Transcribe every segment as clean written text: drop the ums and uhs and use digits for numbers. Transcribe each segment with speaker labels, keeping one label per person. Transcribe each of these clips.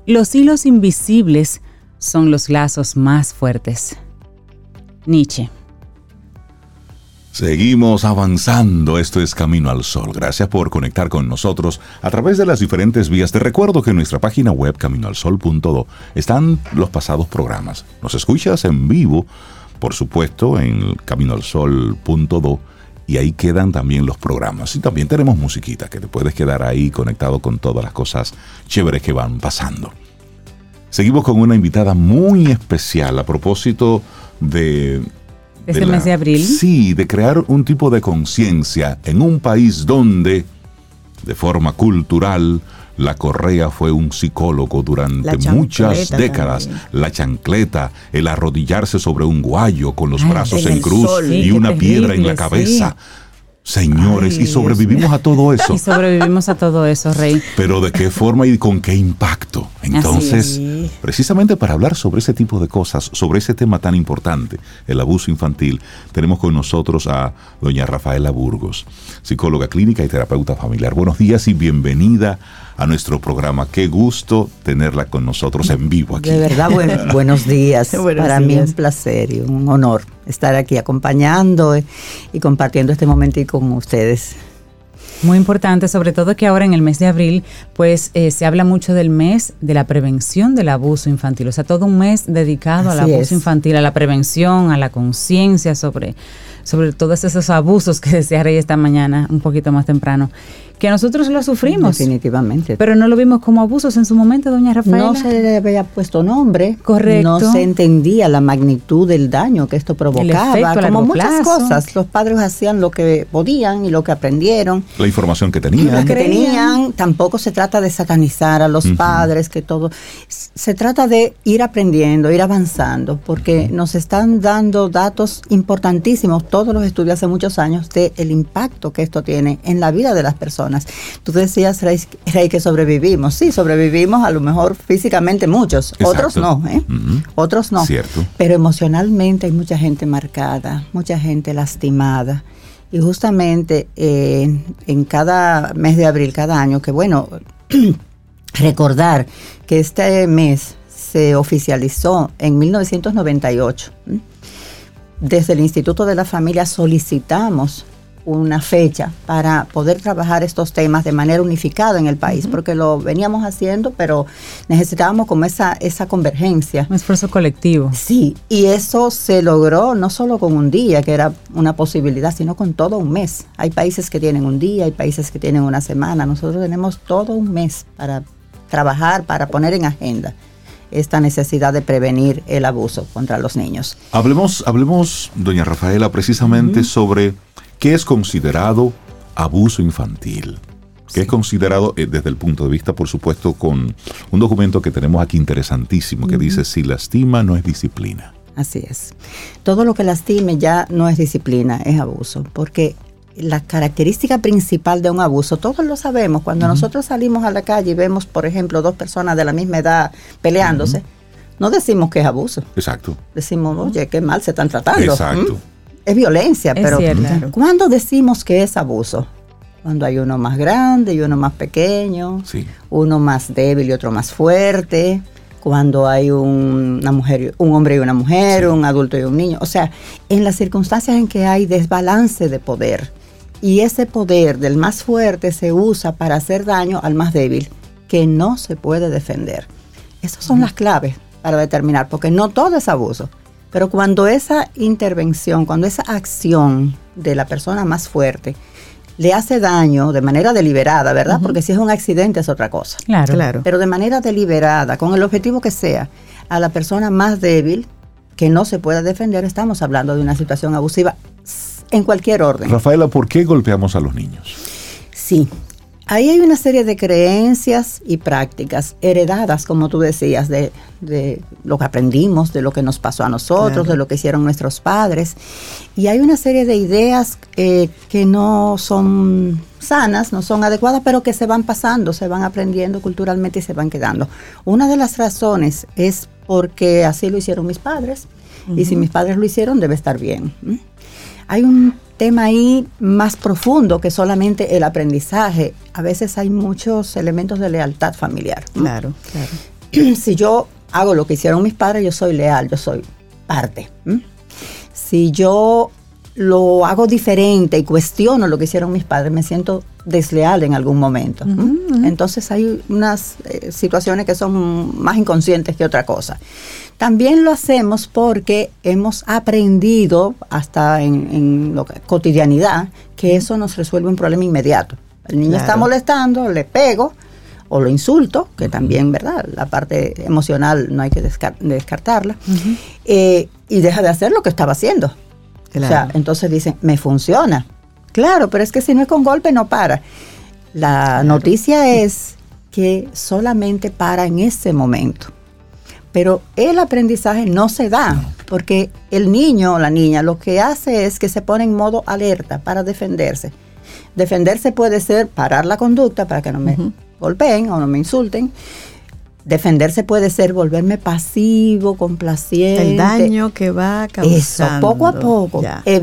Speaker 1: Los hilos invisibles son los lazos más fuertes. Nietzsche.
Speaker 2: Seguimos avanzando, esto es Camino al Sol. Gracias por conectar con nosotros a través de las diferentes vías. Te recuerdo que en nuestra página web caminoalsol.do están los pasados programas. Nos escuchas en vivo, por supuesto, en caminoalsol.do, y ahí quedan también los programas. Y también tenemos musiquita, que te puedes quedar ahí conectado con todas las cosas chéveres que van pasando. Seguimos con una invitada muy especial a propósito de
Speaker 1: este mes de abril.
Speaker 2: Sí, de crear un tipo de conciencia en un país donde, de forma cultural, la correa fue un psicólogo durante muchas décadas. También. La chancleta, el arrodillarse sobre un guayo con los brazos en cruz y una piedra en la cabeza. Sí. Señores, y sobrevivimos a todo eso.
Speaker 1: Y sobrevivimos a todo eso, Rey.
Speaker 2: Pero ¿de qué forma y con qué impacto? Entonces, precisamente para hablar sobre ese tipo de cosas, sobre ese tema tan importante, el abuso infantil, tenemos con nosotros a doña Rafaela Burgos, psicóloga clínica y terapeuta familiar. Buenos días y bienvenida a nuestro programa. Qué gusto tenerla con nosotros en vivo aquí.
Speaker 3: De verdad, buenos días. Para mí es un placer y un honor estar aquí acompañando y compartiendo este momentico con ustedes.
Speaker 1: Muy importante, sobre todo que ahora en el mes de abril, pues se habla mucho del mes de la prevención del abuso infantil. O sea, todo un mes dedicado al abuso infantil, a la prevención, a la conciencia sobre todos esos abusos que decía Rey esta mañana, un poquito más temprano, que nosotros lo sufrimos.
Speaker 3: Definitivamente.
Speaker 1: Pero no lo vimos como abusos en su momento, doña Rafaela.
Speaker 3: No se le había puesto nombre.
Speaker 1: Correcto.
Speaker 3: No se entendía la magnitud del daño que esto provocaba.
Speaker 1: El efecto,
Speaker 3: como muchas cosas. Los padres hacían lo que podían y lo que aprendieron.
Speaker 2: La información que tenían.
Speaker 3: Tampoco se trata de satanizar a los padres, que todo. Se trata de ir aprendiendo, ir avanzando, porque nos están dando datos importantísimos, todos los estudios hace muchos años, de el impacto que esto tiene en la vida de las personas. Tú decías, Rey, que sobrevivimos. Sí, sobrevivimos a lo mejor físicamente muchos. Exacto. Otros no, Otros no.
Speaker 2: Cierto.
Speaker 3: Pero emocionalmente hay mucha gente marcada, mucha gente lastimada. Y justamente en cada mes de abril, cada año, que bueno, recordar que este mes se oficializó en 1998. Desde el Instituto de la Familia solicitamos una fecha para poder trabajar estos temas de manera unificada en el país, porque lo veníamos haciendo, pero necesitábamos como esa convergencia.
Speaker 1: Un esfuerzo colectivo.
Speaker 3: Sí, y eso se logró no solo con un día, que era una posibilidad, sino con todo un mes. Hay países que tienen un día, hay países que tienen una semana. Nosotros tenemos todo un mes para trabajar, para poner en agenda esta necesidad de prevenir el abuso contra los niños.
Speaker 2: Hablemos, doña Rafaela, precisamente sobre qué es considerado abuso infantil. ¿Qué es considerado desde el punto de vista, por supuesto, con un documento que tenemos aquí interesantísimo que dice: si lastima, no es disciplina?
Speaker 3: Así es. Todo lo que lastime ya no es disciplina, es abuso, porque la característica principal de un abuso, todos lo sabemos, cuando nosotros salimos a la calle y vemos, por ejemplo, dos personas de la misma edad peleándose, no decimos que es abuso.
Speaker 2: Exacto.
Speaker 3: Decimos, oye, qué mal se están tratando.
Speaker 2: Exacto.
Speaker 3: Es violencia,
Speaker 1: es
Speaker 3: pero
Speaker 1: cierto.
Speaker 3: ¿cuándo decimos que es abuso? Cuando hay uno más grande y uno más pequeño, uno más débil y otro más fuerte, cuando hay una mujer, un hombre y una mujer, un adulto y un niño. O sea, en las circunstancias en que hay desbalance de poder, y ese poder del más fuerte se usa para hacer daño al más débil, que no se puede defender. Esas son las claves para determinar, porque no todo es abuso. Pero cuando esa intervención, cuando esa acción de la persona más fuerte le hace daño de manera deliberada, ¿verdad? Porque si es un accidente es otra cosa.
Speaker 1: Claro.
Speaker 3: Pero de manera deliberada, con el objetivo que sea, a la persona más débil, que no se pueda defender, estamos hablando de una situación abusiva en cualquier orden.
Speaker 2: Rafaela, ¿por qué golpeamos a los niños?
Speaker 3: Sí. Ahí hay una serie de creencias y prácticas heredadas, como tú decías, de lo que aprendimos, de lo que nos pasó a nosotros, de lo que hicieron nuestros padres. Y hay una serie de ideas que no son sanas, no son adecuadas, pero que se van pasando, se van aprendiendo culturalmente y se van quedando. Una de las razones es porque así lo hicieron mis padres, y si mis padres lo hicieron, debe estar bien. Hay un tema ahí más profundo que solamente el aprendizaje. A veces hay muchos elementos de lealtad familiar, ¿no?
Speaker 4: Claro.
Speaker 3: si yo hago lo que hicieron mis padres, yo soy leal, yo soy parte. Si yo lo hago diferente y cuestiono lo que hicieron mis padres, me siento desleal en algún momento. Entonces hay unas situaciones que son más inconscientes que otra cosa. También lo hacemos porque hemos aprendido hasta en la cotidianidad que eso nos resuelve un problema inmediato. El niño está molestando, le pego o lo insulto, que también, ¿verdad? La parte emocional no hay que descartarla, y deja de hacer lo que estaba haciendo. Claro. O sea, entonces dicen, me funciona. Claro, pero es que si no es con golpe no para. La noticia es que solamente para en ese momento. Pero el aprendizaje no se da, porque el niño o la niña lo que hace es que se pone en modo alerta para defenderse. Defenderse puede ser parar la conducta para que no me golpeen o no me insulten. Defenderse puede ser volverme pasivo, complaciente.
Speaker 4: El daño que va causando.
Speaker 3: Eso, poco a poco.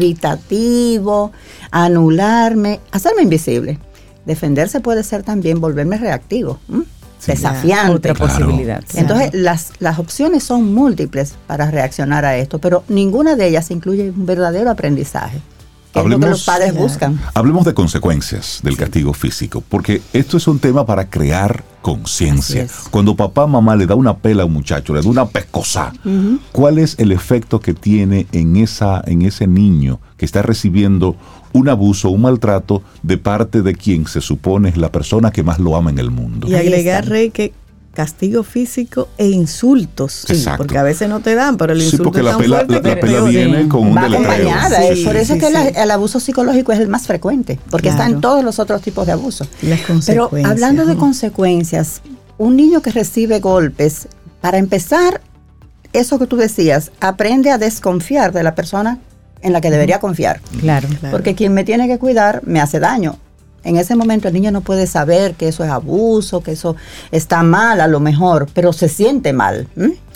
Speaker 3: Evitativo, anularme, hacerme invisible. Defenderse puede ser también volverme reactivo, desafiante.
Speaker 1: Otra posibilidad.
Speaker 3: Entonces, las opciones son múltiples para reaccionar a esto, pero ninguna de ellas incluye un verdadero aprendizaje. Es lo que los padres buscan.
Speaker 2: Hablemos de consecuencias del castigo físico, porque esto es un tema para crear conciencia. Cuando papá, mamá le da una pela a un muchacho, le da una pescosa, ¿cuál es el efecto que tiene en ese niño que está recibiendo un abuso, un maltrato de parte de quien se supone es la persona que más lo ama en el mundo?
Speaker 4: Y agregar, Rey, que castigo físico e insultos. Sí, porque a veces no te dan, pero el insulto
Speaker 2: porque
Speaker 4: es tan
Speaker 2: la pela viene con un deletreo.
Speaker 3: Por eso es que el abuso psicológico es el más frecuente, porque está en todos los otros tipos de abusos. Pero hablando de consecuencias, un niño que recibe golpes, para empezar, eso que tú decías, aprende a desconfiar de la persona en la que debería confiar.
Speaker 1: Claro.
Speaker 3: Porque quien me tiene que cuidar me hace daño. En ese momento el niño no puede saber que eso es abuso, que eso está mal a lo mejor, pero se siente mal.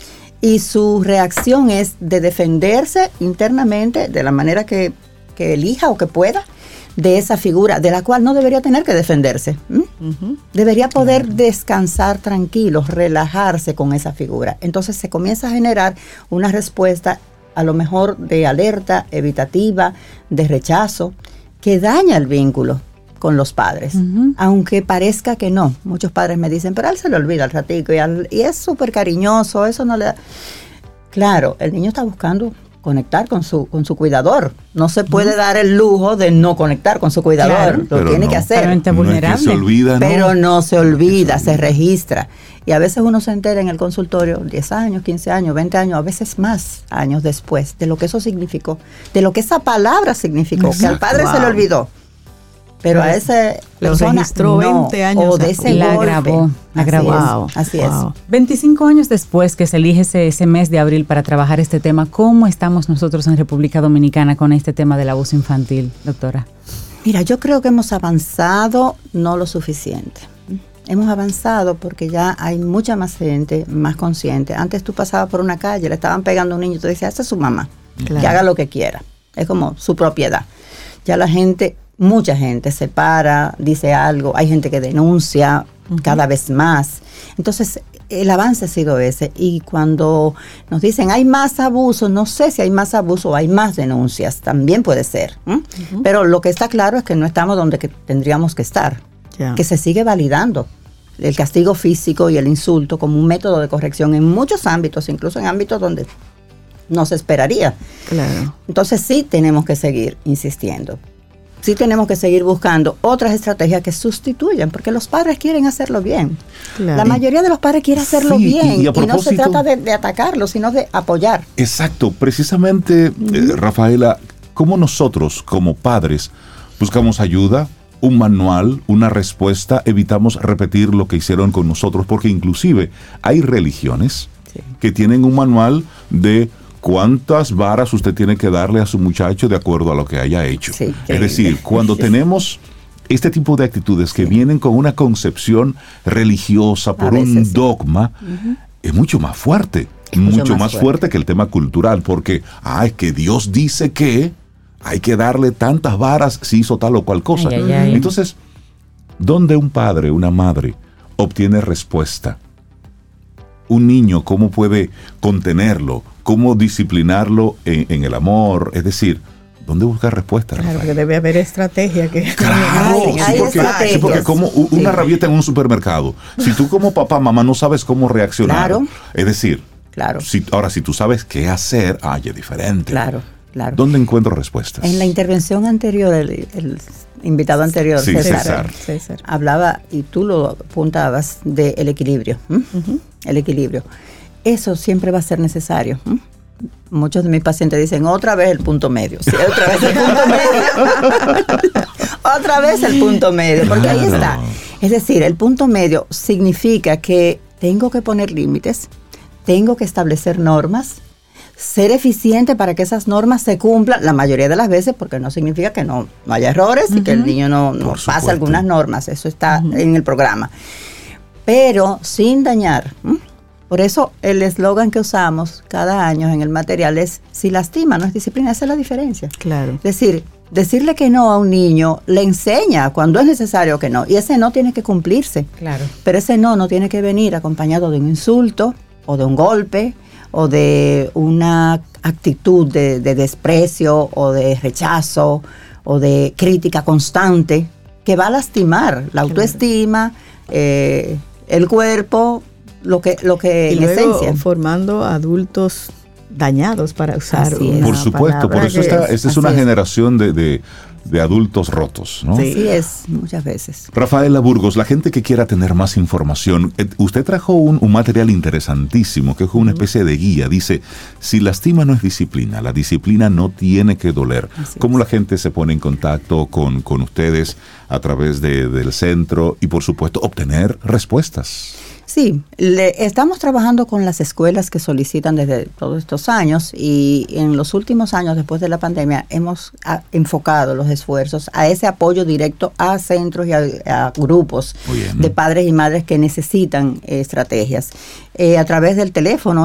Speaker 3: Y su reacción es de defenderse internamente de la manera que elija o que pueda de esa figura, de la cual no debería tener que defenderse. Debería poder descansar tranquilo, relajarse con esa figura. Entonces se comienza a generar una respuesta a lo mejor de alerta, evitativa, de rechazo, que daña el vínculo con los padres, aunque parezca que no. Muchos padres me dicen, pero a él se le olvida al ratico y es súper cariñoso, eso no le da. Claro, el niño está buscando conectar con su cuidador. No se puede dar el lujo de no conectar con su cuidador. Lo tiene que hacer.
Speaker 1: Vulnerable.
Speaker 2: Es que se olvida,
Speaker 3: pero no se olvida, se registra. Y a veces uno se entera en el consultorio 10 años, 15 años, 20 años, a veces más años después, de lo que eso significó, de lo que esa palabra significó, que al padre se le olvidó. Pero a esa persona
Speaker 4: registró 20 años
Speaker 3: o de ese
Speaker 1: la
Speaker 3: golpe.
Speaker 1: agravó.
Speaker 3: Así es.
Speaker 1: 25 años después que se elige ese mes de abril para trabajar este tema, ¿cómo estamos nosotros en República Dominicana con este tema del abuso infantil, doctora?
Speaker 3: Mira, yo creo que hemos avanzado no lo suficiente. Hemos avanzado porque ya hay mucha más gente más consciente. Antes tú pasabas por una calle, le estaban pegando a un niño y tú decías, esa es su mamá, que haga lo que quiera. Es como su propiedad. Ya la gente... Mucha gente se para, dice algo, hay gente que denuncia cada vez más. Entonces, el avance ha sido ese. Y cuando nos dicen hay más abuso, no sé si hay más abuso o hay más denuncias, también puede ser. Pero lo que está claro es que no estamos donde tendríamos que estar, que se sigue validando el castigo físico y el insulto como un método de corrección en muchos ámbitos, incluso en ámbitos donde no se esperaría.
Speaker 4: Claro.
Speaker 3: Entonces sí tenemos que seguir insistiendo. Sí tenemos que seguir buscando otras estrategias que sustituyan, porque los padres quieren hacerlo bien. Claro. La mayoría de los padres quieren hacerlo bien y no se trata de atacarlo, sino de apoyar.
Speaker 2: Exacto. Precisamente, Rafaela, ¿cómo nosotros como padres buscamos ayuda, un manual, una respuesta, evitamos repetir lo que hicieron con nosotros? Porque inclusive hay religiones que tienen un manual de cuántas varas usted tiene que darle a su muchacho de acuerdo a lo que haya hecho. Sí, es decir, cuando tenemos este tipo de actitudes que vienen con una concepción religiosa por un dogma, es mucho más fuerte, mucho más fuerte que el tema cultural, porque es que Dios dice que hay que darle tantas varas si hizo tal o cual cosa. Entonces, ¿dónde un padre, una madre obtiene respuesta? un niño, cómo puede contenerlo, cómo disciplinarlo en el amor, es decir, ¿dónde buscar respuestas?
Speaker 4: Claro, que debe haber estrategia.
Speaker 2: Sí, porque como una rabieta en un supermercado, si tú como papá, mamá no sabes cómo reaccionar, es decir, si tú sabes qué hacer, es diferente.
Speaker 3: Claro.
Speaker 2: ¿Dónde encuentro respuestas?
Speaker 3: En la intervención anterior, el invitado anterior, César, hablaba, y tú lo apuntabas, del equilibrio. El equilibrio. Eso siempre va a ser necesario. Muchos de mis pacientes dicen, otra vez el punto medio. Sí, otra vez el punto medio. Otra vez el punto medio, porque ahí está. Es decir, el punto medio significa que tengo que poner límites, tengo que establecer normas, ser eficiente para que esas normas se cumplan la mayoría de las veces, porque no significa que no haya errores y que el niño no pase algunas normas. Eso está en el programa. Pero sin dañar. Por eso el eslogan que usamos cada año en el material es: si lastima, no es disciplina. Esa es la diferencia.
Speaker 4: Claro.
Speaker 3: Es decir, decirle que no a un niño le enseña cuando es necesario que no. Y ese no tiene que cumplirse.
Speaker 1: Claro.
Speaker 3: Pero ese no tiene que venir acompañado de un insulto o de un golpe o de una actitud de desprecio o de rechazo o de crítica constante que va a lastimar la autoestima, el cuerpo, lo que
Speaker 4: y
Speaker 3: en
Speaker 4: luego
Speaker 3: esencia,
Speaker 4: formando adultos dañados, para usar una
Speaker 2: por supuesto, por eso esta es una generación de adultos rotos, ¿no?
Speaker 3: Sí. Así es, muchas veces.
Speaker 2: Rafaela Burgos, la gente que quiera tener más información, usted trajo un material interesantísimo, que es una especie de guía. Dice, si lastima no es disciplina, la disciplina no tiene que doler. ¿Cómo la gente se pone en contacto con ustedes a través del centro y, por supuesto, obtener respuestas?
Speaker 3: Sí, estamos trabajando con las escuelas que solicitan desde todos estos años, y en los últimos años, después de la pandemia, hemos enfocado los esfuerzos a ese apoyo directo a centros y a grupos de padres y madres que necesitan estrategias. A través del teléfono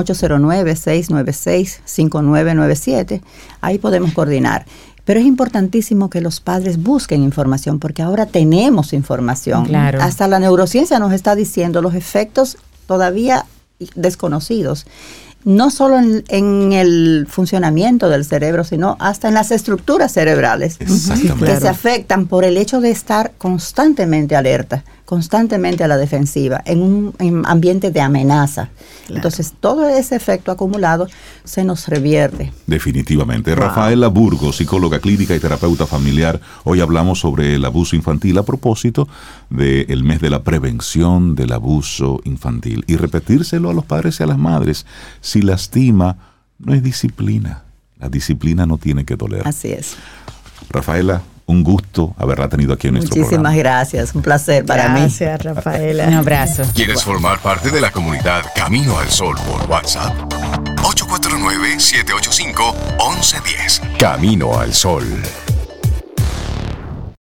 Speaker 3: 809-696-5997, ahí podemos coordinar. Pero es importantísimo que los padres busquen información, porque ahora tenemos información.
Speaker 1: Claro.
Speaker 3: Hasta la neurociencia nos está diciendo los efectos todavía desconocidos, no solo en el funcionamiento del cerebro, sino hasta en las estructuras cerebrales que se afectan por el hecho de estar constantemente alerta, constantemente a la defensiva, en un ambiente de amenaza. Claro. Entonces, todo ese efecto acumulado se nos revierte.
Speaker 2: Definitivamente. Wow. Rafaela Burgos, psicóloga clínica y terapeuta familiar. Hoy hablamos sobre el abuso infantil a propósito del mes de la prevención del abuso infantil. Y repetírselo a los padres y a las madres. Si lastima, no es disciplina. La disciplina no tiene que doler.
Speaker 3: Así es.
Speaker 2: Rafaela, un gusto haberla tenido aquí en nuestro programa.
Speaker 3: Muchísimas gracias, un placer para mí.
Speaker 4: Gracias, Rafaela.
Speaker 1: Un abrazo.
Speaker 5: ¿Quieres formar parte de la comunidad Camino al Sol por WhatsApp? 849-785-1110. Camino al Sol.